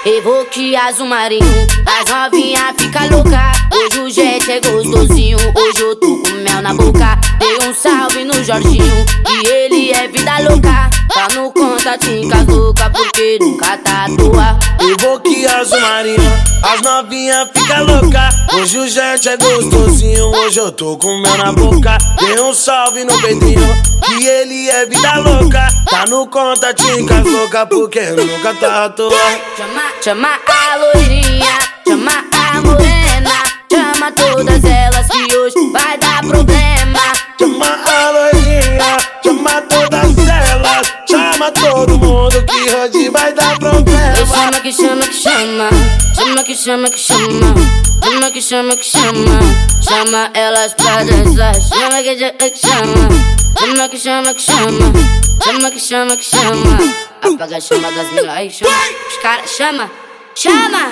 Evoque azul marinho, as novinha fica louca. Hoje o jet é gostosinho, hoje eu tô com mel na boca. Dei um salve no Jorginho, que ele é vida louca. Tá no contatinho com as louca, porque nunca tá à toa. Evoque azul marinho, as novinha fica louca. Hoje o jet é gostosinho, hoje eu tô com mel na boca. Dei um salve no Pedrinho, que ele é vida louca. Tá no contatinho com as louca, porque nunca tá à toa. Chama a loirinha, chama a morena, chama todas elas que hoje vai dar problema. Chama a loirinha, chama todas elas, chama todo mundo que hoje vai dar problema. Chama que chama que chama, chama que chama que chama, chama que chama que chama, chama elas pra dançar. Chama que chama, chama que chama que chama, chama que chama que chama. Apaga a chama das minas, aí chama os caras, chama, chama.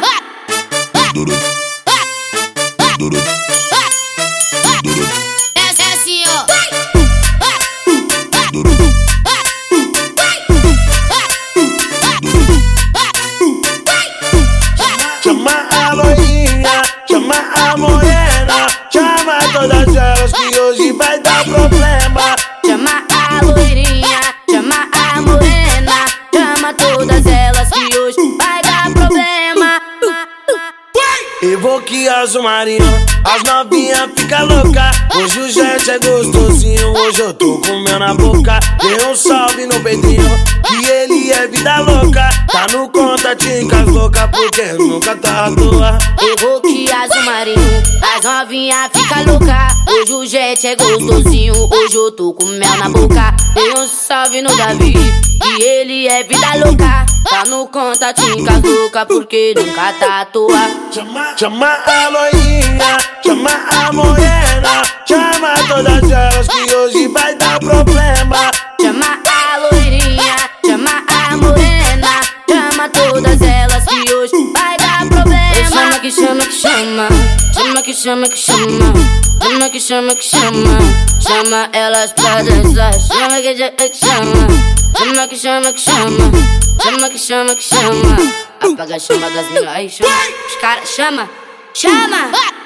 Essa é assim, ó. Chama a loirinha, chama a morena, chama todas elas que hoje vai dar problema. Chama a loirinha, chama a morena, chama todas elas que hoje vai dar problema. Evoque azul marinho, as novinha fica louca. Hoje o jet é gostosinho, hoje eu tô com mel na boca. Dei um salve no Pedrinho, que ele é vida louca. Tá no contatinho com as louca, porque nunca tá à toa. Evoque azul marinho, as novinha fica louca. Hoje o jet é gostosinho, hoje eu tô com mel na boca. Dei um salve no Davi, que ele é vida louca. Tá no contatinho com as louca, porque nunca tá à toa. Chama a loirinha, chama a morena, chama todas elas que hoje vai dar problema. Chama a loirinha, chama a morena, chama todas elas que hoje vai dar problema. Chama que chama que chama, chama que chama que chama, chama que chama que chama, chama elas pra dançar. Chama que chama, chama que chama que chama, chama que chama que chama. Apaga a chama das minas, aí chama os caras, chama, chama.